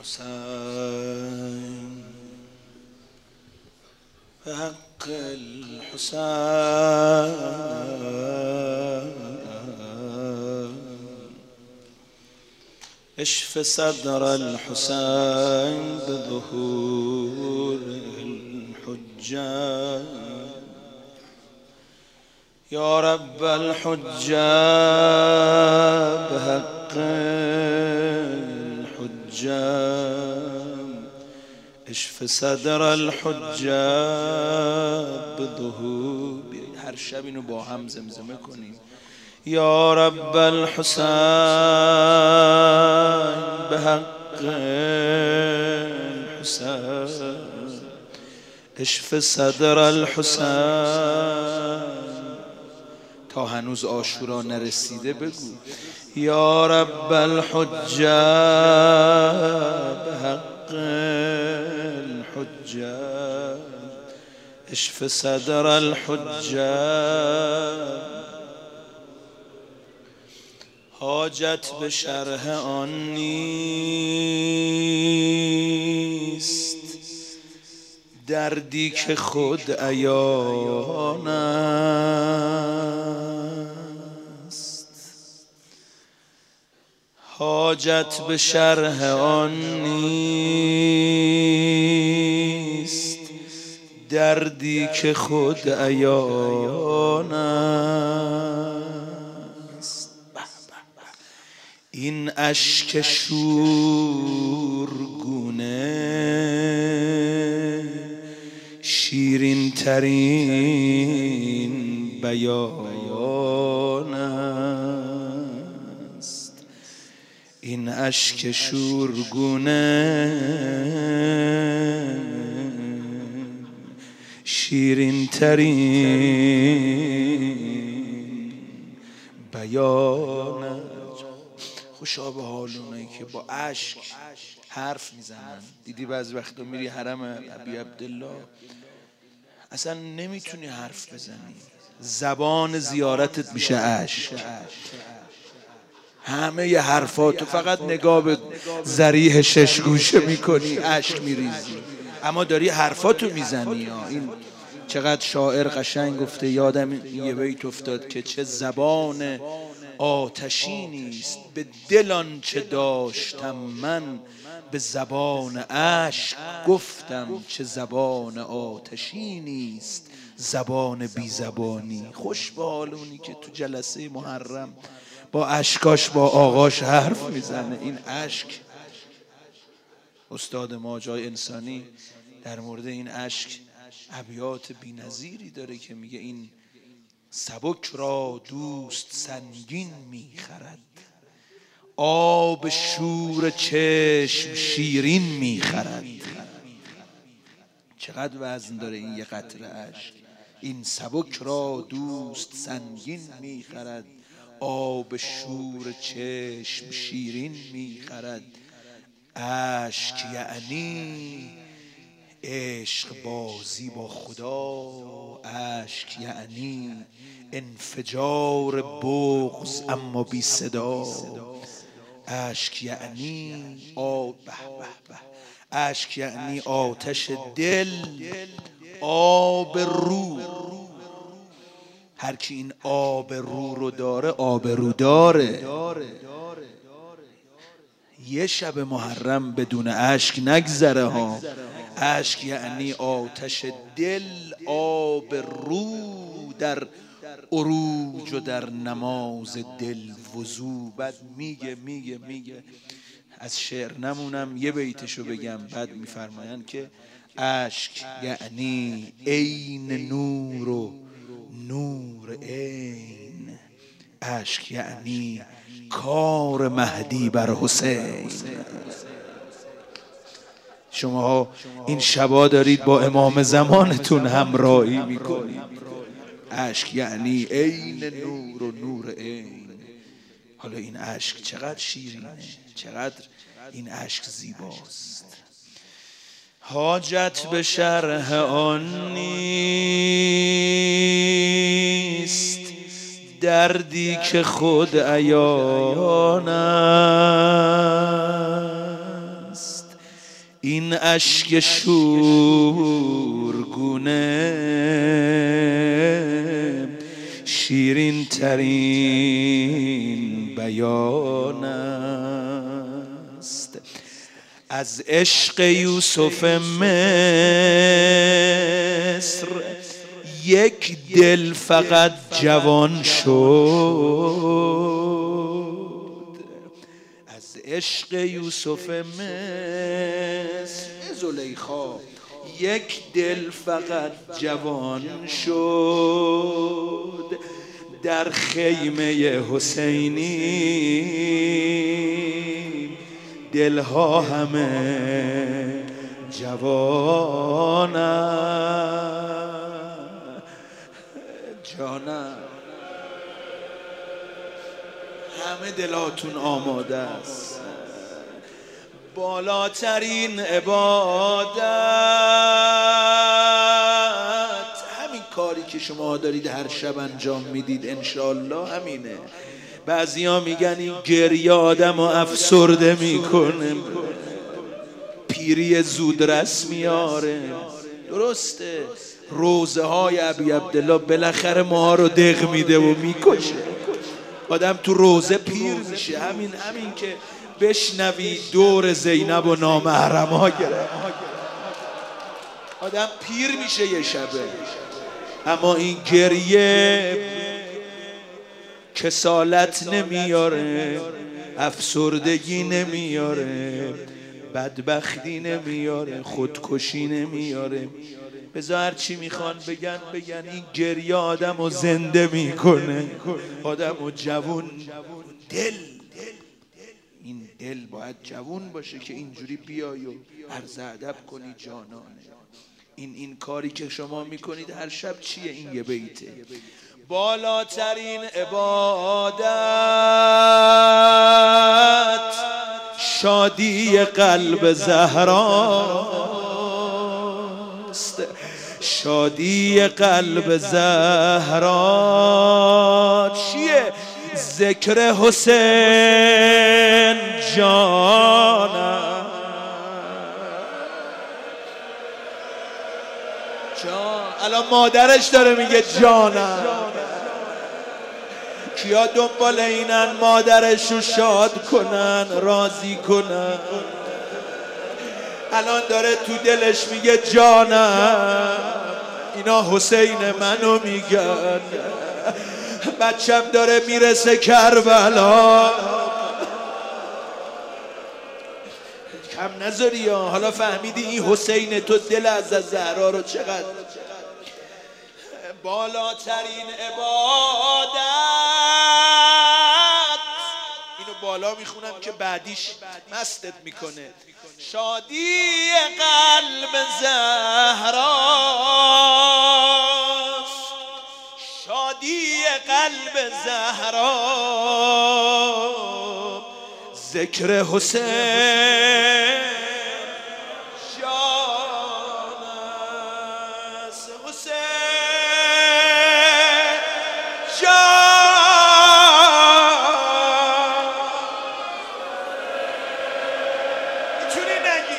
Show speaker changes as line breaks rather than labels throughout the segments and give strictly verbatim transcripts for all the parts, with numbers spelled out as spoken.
الحسين بحق الحسين اشف صدر الحسين بظهور الحجة يا رب الحجة بحق الحجة اشف صدر الحجة بظهور. هر شب اینو با هم زمزمه کنیم. یا رب الحسین بحق الحسین اشف صدر الحسین. تا هنوز عاشورا نرسیده بگو یا رب الحجه بحق الحجه اشف صدر الحجه. حاجت به شرح آن نیست دردی که خود عیان است. حاجت به شرح آن نیست دردی که خود عیان است. این اشک شورگونه شیرین ترین بیان است. این اشک شورگونه شیرین ترین بیان است. خوشا به حال اونایی که با اشک حرف میزنن. دیدی بعضی وقتا میری حرم ابی عبدالله اصلا نمیتونی حرف بزنی، زبان زیارتت میشه اشک. همه ی حرفاتو فقط نگاه به ضریح شش گوشه میکنی اشک میریزی، اما داری حرفاتو میزنی. این چقدر شاعر قشنگ گفته. یادم یه بیت افتاد که چه زبان آتشینی است به دل آنچه داشتم من، به زبان اشک گفتم چه زبان آتشینی است زبان بی زبانی. خوش به حال اونی که تو جلسه محرم با اشکاش با آقاش حرف میزنه. این اشک استاد ما جای انسانی در مورد این اشک ابیات بی‌نظیری داره که میگه این سبک را دوست سنگین میخرد، آب شور چشم شیرین میخرد. چقدر وزن داره این یه قطره اشک. این سبک را دوست سنگین میخرد، آب شور چشم شیرین میخرد. اشک یعنی عشق بازی با خدا، اشک یعنی انفجار بغض اما بی صدا. اشک یعنی آب به به به اشک یعنی آتش دل، آب رو. هر کی این آب رو رو داره آبرو داره. یه شب محرم بدون اشک نگذره ها. اشک یعنی آتش دل، آب رو در عروج و در نماز دل وضو. بعد میگه میگه میگه از شعر نمونم یه بیتشو بگم. بعد میفرمایند که اشک یعنی عین نور و نور عین. اشک یعنی کار مهدی بر حسین. شما این شبا دارید با امام زمانتون همراهی میکنید. اشک یعنی عین نور و نور عین. حالا این اشک چقدر شیرینه، چقدر این اشک زیباست. حاجت به شرح آن نیست دردی که خود عیان است. این اشک شورگونه شیرین ترین بیان است. از عشق یوسف مصر یک دل فقط جوان شد. از عشق یوسف مصر زلیخا یک دل فقط جوان شد. در خیمه حسینی دلها همه جوانم. جانم همه دلاتون آماده است. بالاترین عبادت همین کاری که شما دارید هر شب انجام میدید انشالله همینه. بعضیا میگن این گریه آدم و افسرده میکنه، پیری زودرس میاره. درسته روزه های ابی عبدالله بالاخره ما رو دق میده و میکشه. آدم تو روزه پیر میشه. همین همین که بشنوی دور زینب و نامحرم ها گره آدم پیر میشه یه شبه. اما این گریه کسالت نمیاره، افسردگی نمیاره، بدبختی نمیاره، خودکشی نمیاره. بذار هر چی میخوان بگن بگن، این گریه آدم رو زنده میکنه، آدم رو جوون. دل این دل باید جوون باشه که اینجوری بیای و عرض ادب کنی جانانه. این این کاری که شما میکنید هر شب چیه؟ این یه بیته. بالاترین عبادت شادی قلب زهراست. شادی قلب زهرا چیه؟ ذکر حسین جانم. جان الان مادرش داره میگه جانم. کیا دنبال اینن مادرش رو شاد کنن، راضی کنن؟ الان داره تو دلش میگه جانم. اینا حسین منو میگن. بچم داره میرسه کربلا. کم نذاری ها. حالا فهمیدی این حسین تو دل از زهرا رو چقدر. بالاترین عبادت اینو بالا میخونم که بعدیش مستت میکنه. شادی قلب زهراست. شادی قلب زهرا ذکر حسین جان است. حسین جان میتونی نگی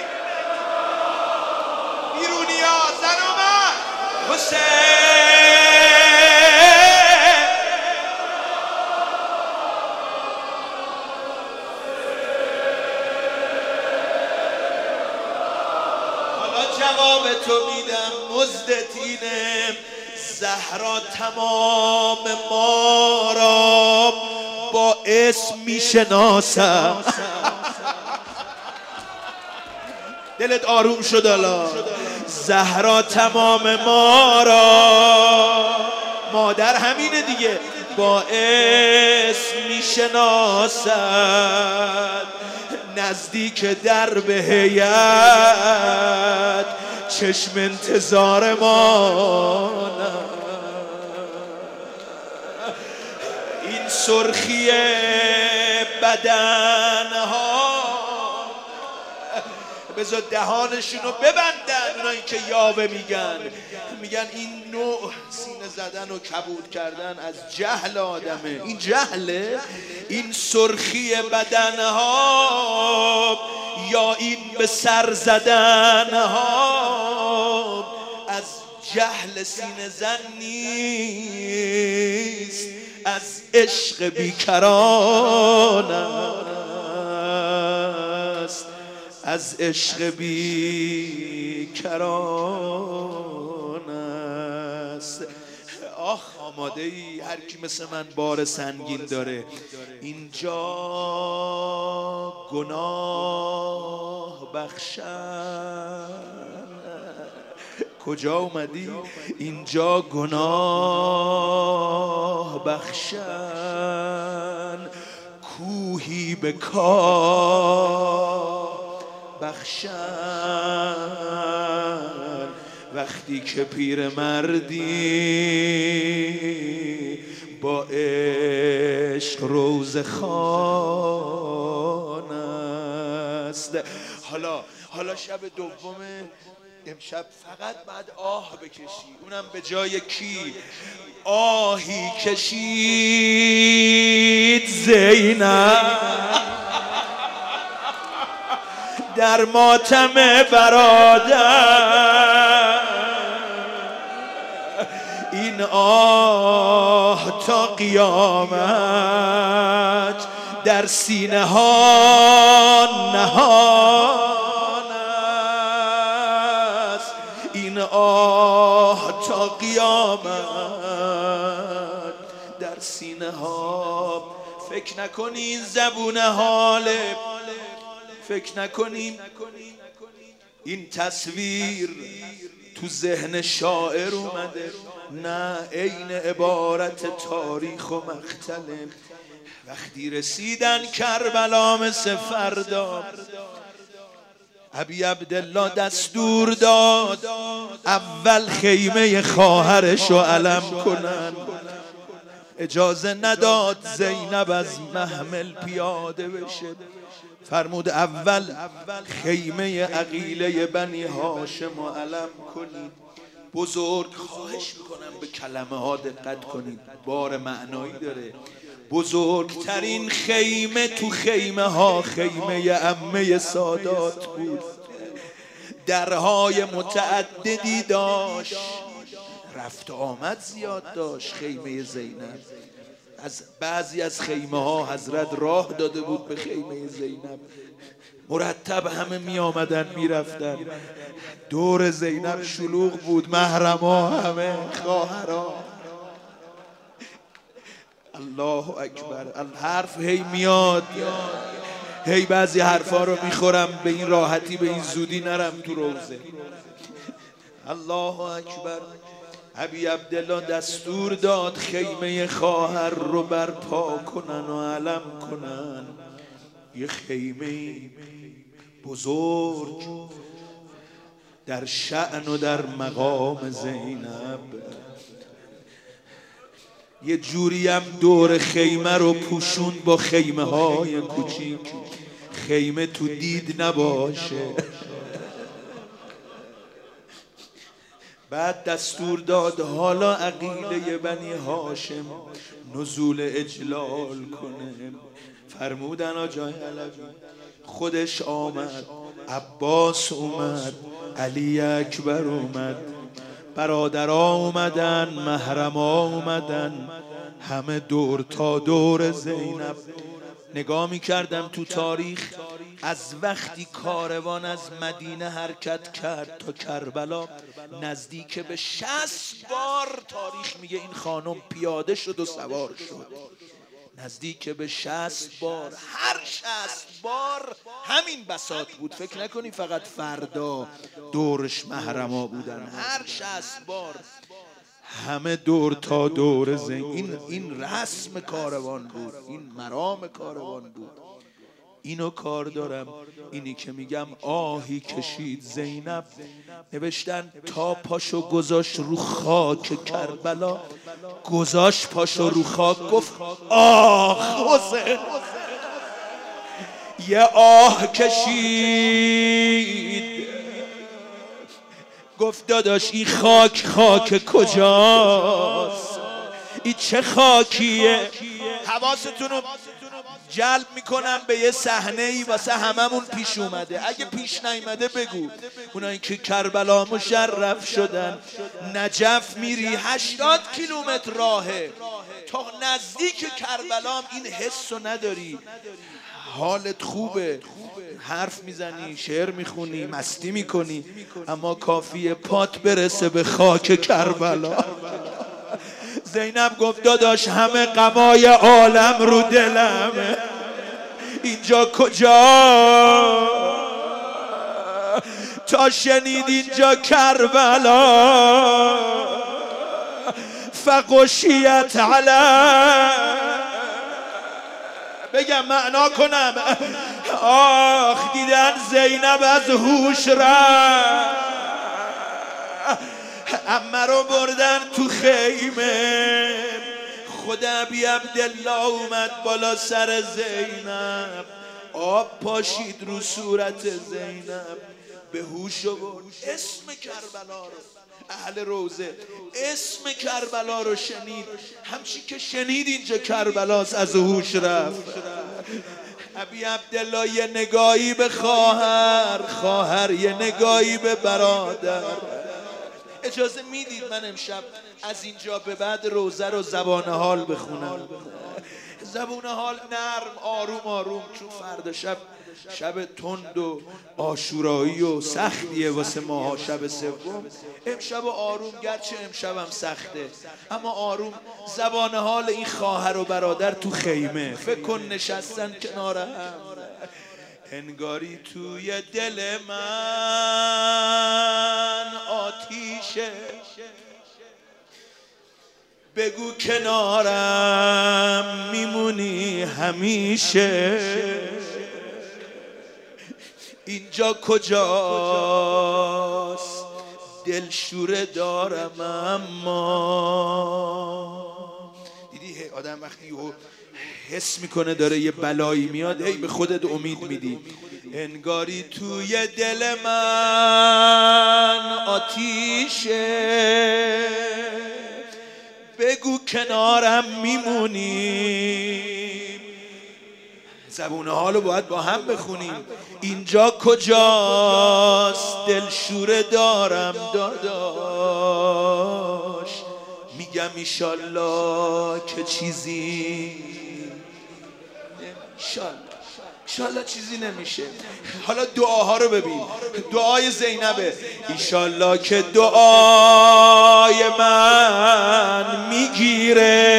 بیرونی ها زن اومد. حسین جواب تو میدم. مزدت اینه زهرا تمام ما را با اسم میشناسم. دلت آروم شد الان؟ زهرا تمام ما را، مادر همینه دیگه، با اسم میشناسد. نزدیک در به هیئت چشم انتظار ما. این سرخی بدنها بذار دهانشونو ببندن. اونایی که یاوه میگن میگن این نوع سینه زدن و کبود کردن از جهل آدمه. این جهله. این سرخی بدنها یا این به سر زدن ها از جهل سینه زن نیست، از عشق بیکران است، از عشق بیکران است. آخ آماده ای هر کی مثل من بار سنگین داره؟ اینجا گناه بخشن. کجا اومدی؟ اینجا گناه بخشن، کوهی به کاه بخشن. وقتی که پیر مردی با عشق روز خوان است. حالا حالا شب دومه، امشب فقط بعد آه بکشی، اونم به جای کی؟ آهی کشید زینب در ماتم برادر، این آه تا قیامت در سینه ها نهان است. این آه تا قیامت در سینه ها. فکر نکنین زبون حاله، فکر نکنیم این تصویر تو ذهن شاعر اومده، نه عین عبارت تاریخ و مقتله. وقتی رسیدن کربلا مثل فردا، ابی عبدالله دستور داد اول خیمه خواهرشو علم کنن. اجازه نداد زینب از محمل پیاده بشه، فرمود اول خیمه عقیله بنی هاشم و علم کنید. بزرگ، خواهش میکنم به کلمه ها دقت کنید، بار معنایی داره. بزرگترین خیمه تو خیمه ها خیمه عمه سادات بود، درهای متعددی داشت، رفت آمد زیاد داشت. خیمه زینب از بعضی از خیمه ها حضرت راه داده بود به خیمه زینب، مرتب همه می آمدن می رفتن. دور زینب شلوغ بود، محرما همه خواهرها. الله اکبر. الحرف هی میاد، هی بعضی حرفا رو میخورم، به این راحتی به این زودی نرم تو روزه. الله اکبر. ابی عبدالله دستور داد خیمه خواهر رو برپا کنن و علم کنن. یه خیمه بزرگ در شأن و در مقام زینب. یه جوری هم دور خیمه رو پوشون با خیمه های کوچیک، خیمه تو دید نباشه. بعد دستور داد حالا عقیله بنی هاشم نزول اجلال کنه. فرمودن آجای علوی خودش آمد، عباس اومد، علی اکبر اومد، برادرها اومدن، محرما اومدن، همه دور تا دور زینب. نگاه میکردم تو تاریخ، از وقتی کاروان از مدینه حرکت کرد تا کربلا نزدیک به شصت بار تاریخ میگه این خانم پیاده شد و سوار شد. نزدیک به شصت بار، هر شصت بار همین بساط بود. فکر نکنی فقط فردا دورش محرما بودن، هر شصت بار همه دور تا دور زین. این این رسم کاروان بود، این مرام کاروان بود. اینو کار دارم، اینی که میگم آهی کشید زینب. نوشتن تا پاشو گذاشت رو خاک کربلا، گذاشت پاشو رو خاک، گفت آه حسین. یه آه کشید، گفت داداش این خاک خاک کجاست؟ این چه خاکیه؟ حواستون رو جلب میکنم به یه صحنه ای واسه هممون پیش اومده. اگه پیش نیومده بگو. اونایی که کربلا مشرف شدن، نجف میری هشتاد کیلومتر راهه تا نزدیک کربلا، این حسو نداری، حالت خوبه، حرف میزنی، شعر میخونی، مستی میکنی، اما کافیه پات برسه به خاک کربلا. زینب گفت داداش همه غمای عالم رو دلمه، اینجا کجا؟ تا شنید اینجا کربلا، فغشیت علی. بگم معنا کنم. آخ دیدن زینب از هوش رفت، عمه رو بردن تو خیمه، خود ابی عبدالله اومد بالا سر زینب، آب پاشید رو صورت زینب، به هوش آورد. اسم کربلا رو اهل روزه اسم کربلا رو شنید، همچی که شنید اینجا کربلاست از هوش رفت. ابی عبدالله یه نگاهی به خواهر، خواهر یه نگاهی به برادر. اجازه میدید من امشب از اینجا به بعد روزه رو زبان حال بخونم؟ زبون حال نرم آروم آروم، چون فردا شب شب تند و عاشورایی و سختیه واسه ماها، شب سوم. امشب آروم، گرچه امشبم سخته اما آروم، زبان حال این خواهر و برادر تو خیمه. فکر کن نشستن کنار هم، انگاری توی دل من آتیشه، بگو کنارم میمونی همیشه، اینجا کجاست دلشوره دارم اما. دیدی آدم وقتی حس میکنه داره یه بلایی میاد، هی به خودت امید میدی. انگاری توی دل من آتیشه، بگو کنارم میمونیم. زبون حالو باید با هم بخونیم. اینجا کجاست دلشوره دارم داداش، میگم ایشالله که چیزی ایشالله ایشالله چیزی نمیشه. حالا دعاها رو ببین. دعای زینبه، ایشالله که دعای من میگیره،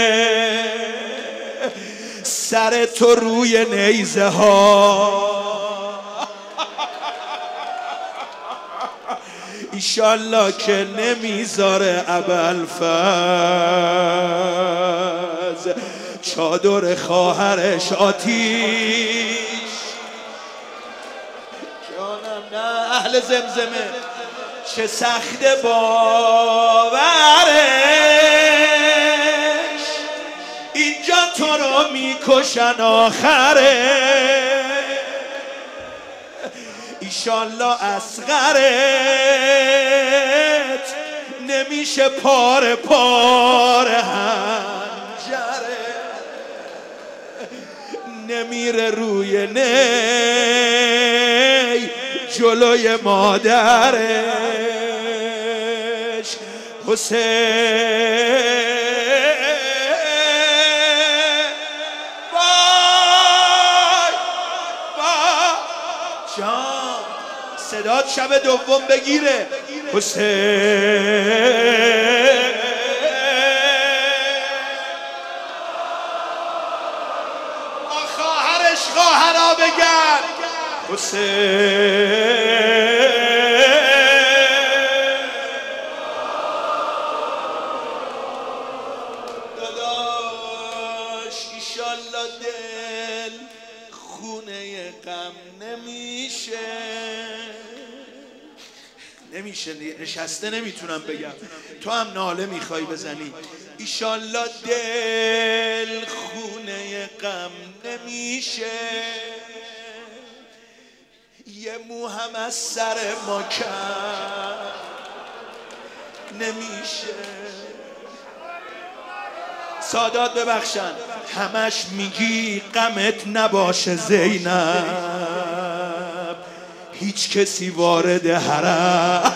سر تو روی نیزه ها، ایشالله که نمیذاره ابوالفضل چادر خواهرش آتیش. جانم نه اهل زمزمه، چه سخت باورش، اینجا تو رو میکشن آخره، ایشالله اصغرت نمیشه پاره پاره هنجره، نمیره روی نی جلوی مادرش. حسین وای وای جان، صدات شب دوم بگیره. حسین خواهرش، خواهرها بگن حسین داداش، ایشالله دل خونه غم نمیشه، نمیشه نشسته نمیتونم بگم، تو هم ناله میخوای بزنی. ایشالله دل خونه غم نمیشه، یه مو هم از سر ما کم نمیشه. سادات ببخشن، همش میگی غمت نباشه زینب، هیچ کسی وارد حرم.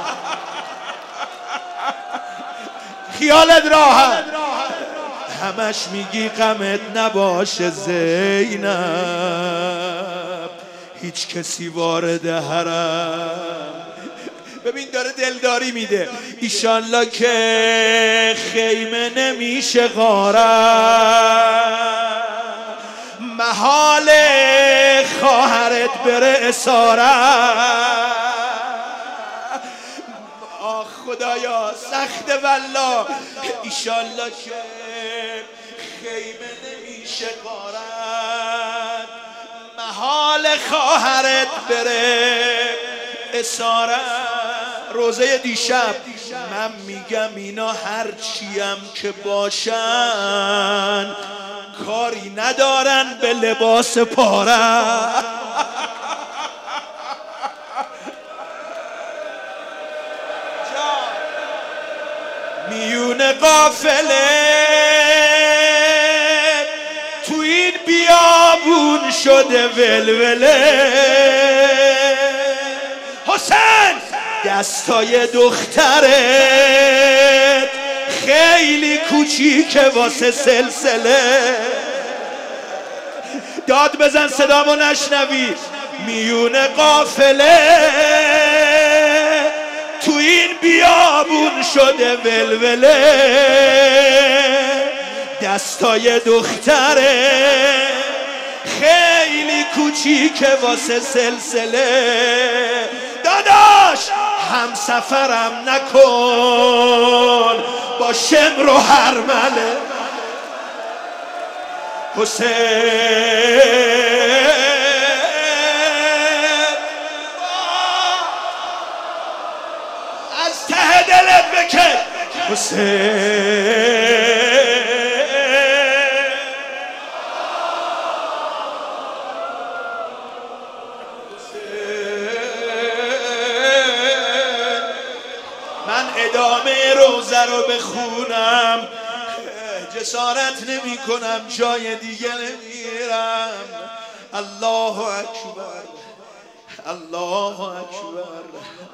خیالت راحت. همش میگی غمت نباشه زینب، هیچ کسی وارد حرم. ببین داره دلداری میده. ایشالله که خیمه نمیشه غارت، محال خواهرت بره اسارت. آه خدایا سخت والله. ایشالله که خیمه نمیشه غارت، محال خواهرت بره اسارت. روزه دیشب من میگم اینا هرچیم که باشن کاری ندارن به لباس پاره. میون قافله تو این بیابون شده ولوله. حسین دستای دخترت خیلی کوچیکه واسه سلسله. داد بزن صدامو نشنوی. میون قافله تو این بیابون شده ولوله. دستای دخترت خیلی کوچیکه واسه سلسله. داداش هم سفرم نکن با شمر و هرمله. حسین از ته دلت بکن. حسین ادامه روزه رو بخونم جسارت نمی کنم، جای دیگه نمیرم. الله اکبر، الله اکبر.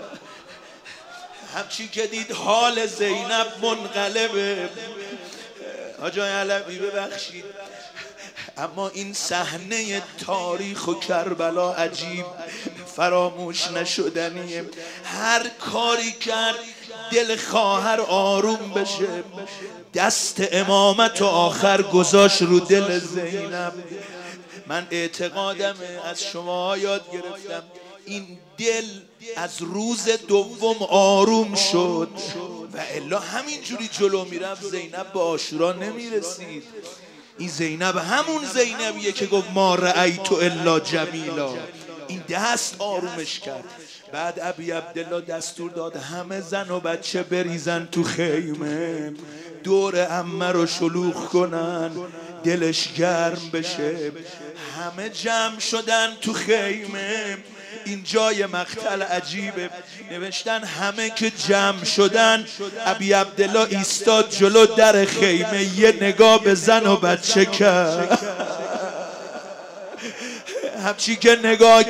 همچی که دید حال زینب منقلبه. آجای علوی ببخشید، اما این صحنه تاریخ و کربلا عجیب فراموش نشدنیه. هر کاری کرد دل خواهر آروم بشه، دست امامت و آخر گذاشت رو دل زینب. من اعتقادمه، از شما یاد گرفتم، این دل از روز دوم آروم شد و الا همینجوری جلو میرفت زینب به عاشورا نمیرسید. این زینب همون زینبیه که گفت ما رأیت الا جمیلا. این دست آرومش کرد. بعد ابی عبدالله دستور داد همه زن و بچه بریزن تو خیمه، دور عمه رو شلوغ کنن دلش گرم بشه. همه جمع شدن تو خیمه. این جای مقتل عجیبه. نوشتن همه که جمع شدن ابی عبدالله ایستاد جلو در خیمه، یه نگاه به زن و بچه کرد. همچی که نگاه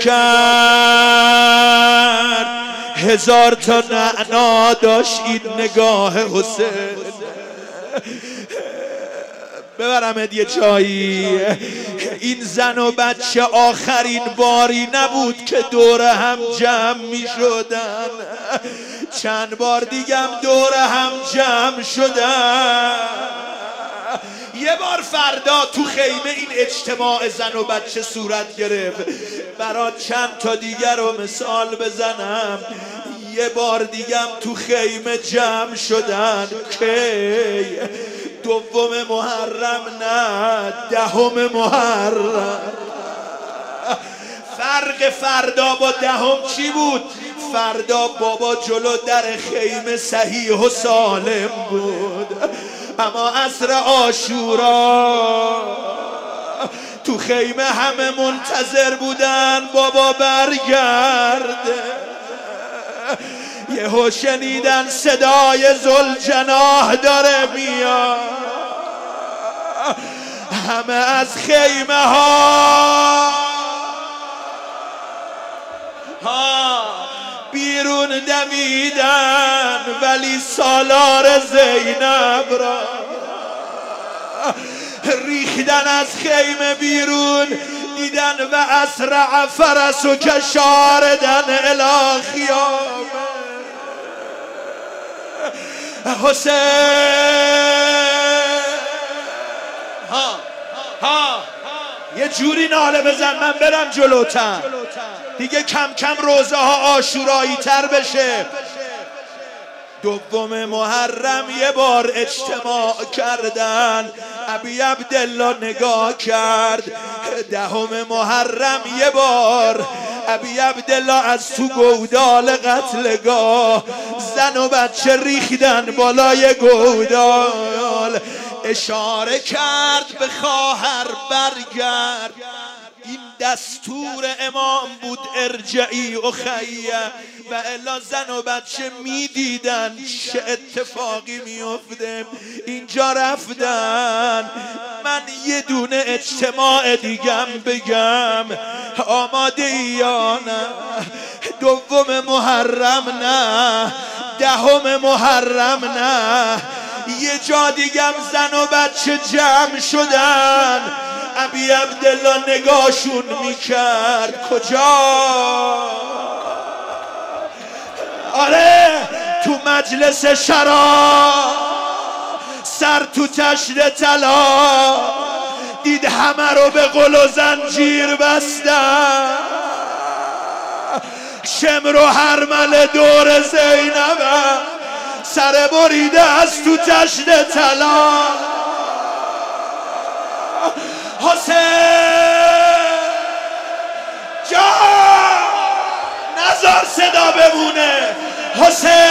کرد هزار تا نعنا داشت این نگاه. حسین ببرمت یه جایی. این زن و بچه آخرین باری نبود که دور هم جمع می شدن، چند بار دیگم دور هم جمع شدن. یه بار فردا تو خیمه این اجتماع زن و بچه صورت گرفت. برات چند تا دیگر رو مثال بزنم. یه بار دیگم تو خیمه جمع شدن. کی؟ دوم محرم، نه دهم محرم. فرق فردا با دهم چی بود؟ فردا بابا جلو در خیمه صحیح و سالم بود، اما عصر عاشورا تو خیمه همه منتظر بودن بابا برگرده. یهو شنیدن صدای ذوالجناح داره میاد. همه از خیمه ها ها بیرون دمیدن، ولی سالار زینب را ریختن از خیمه بیرون، دیدن و اسرع فرس و کشاردن الی خیامه. حسین ها ها یه جوری ناله بزن من برم جلوتر دیگه، کم کم روزه ها عاشورایی تر بشه. دوم محرم یه بار اجتماع کردن، ابی عبدالله نگاه کرد. دهم محرم یه بار ابی عبدالله از تو گودال قتلگاه زن و بچه ریختن بالای گودال. اشاره کرد به خواهر برگرد، این دستور امام بود ارجعی اخیه، و الا زن و بچه میدیدن چه اتفاقی میفته. اینجا رفتن. من یه دونه اجتماع دیگم بگم، آماده ای یا نه؟ دوم محرم نه، دهم محرم نه، یه جا دیگم زن و بچه جمع شدن. ابی عبدالله نگاهشون میکرد. کجا؟ آره تو مجلس شراب، سر تو تشت طلا، دید همه رو به قل و زنجیر بستن. شمر و هرمل دور زینب سر بریده از تو تشت طلا. حسین جان نزار صدا بمونه. حسین